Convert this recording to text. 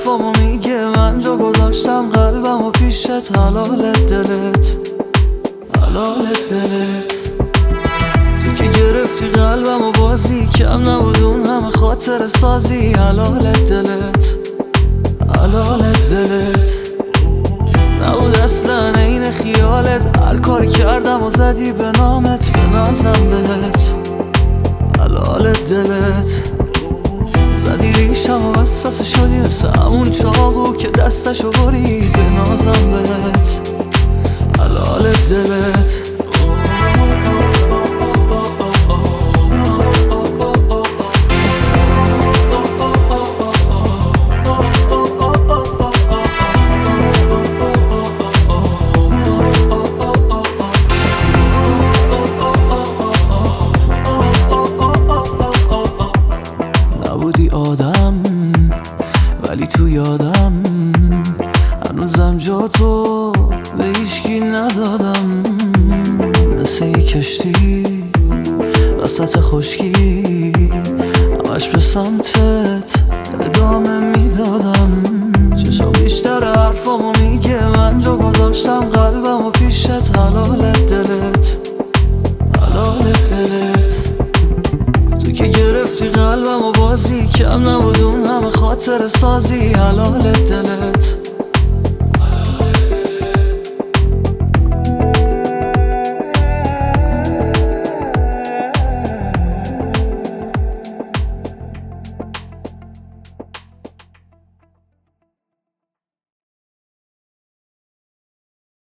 حرفامو میگه، من جا گذاشتم قلبمو پیشت. حلالت دلت، حلالت دلت. تو که گرفتی قلبمو بازی، کم نبود اون همه خاطر سازی. حلالت دلت، حلالت دلت. نبود اصلا این خیالت، هر کاری کردم و زدی به نامت، به نازم بهت. حلالت دلت. زدی ریشم و وسوسه شدی مثل همون چاقو که دستشو برید، به نازم بهت. حلالت دلت. نبودی آدم ولی تو یادم، هنوزم جا تو به هیچکی ندادم. مثل یه کشتی وسط خشکی، همش به سمتت ادامه میدادم. چشم بیشتر حرفامو میگه، من جا گذاشتم قلبمو پیشت. حلالت دلت، حلالت دلت. تو که گرفتی قلبمو بازی، کم نبود اون همه خاطر سازی. حلالت دلت.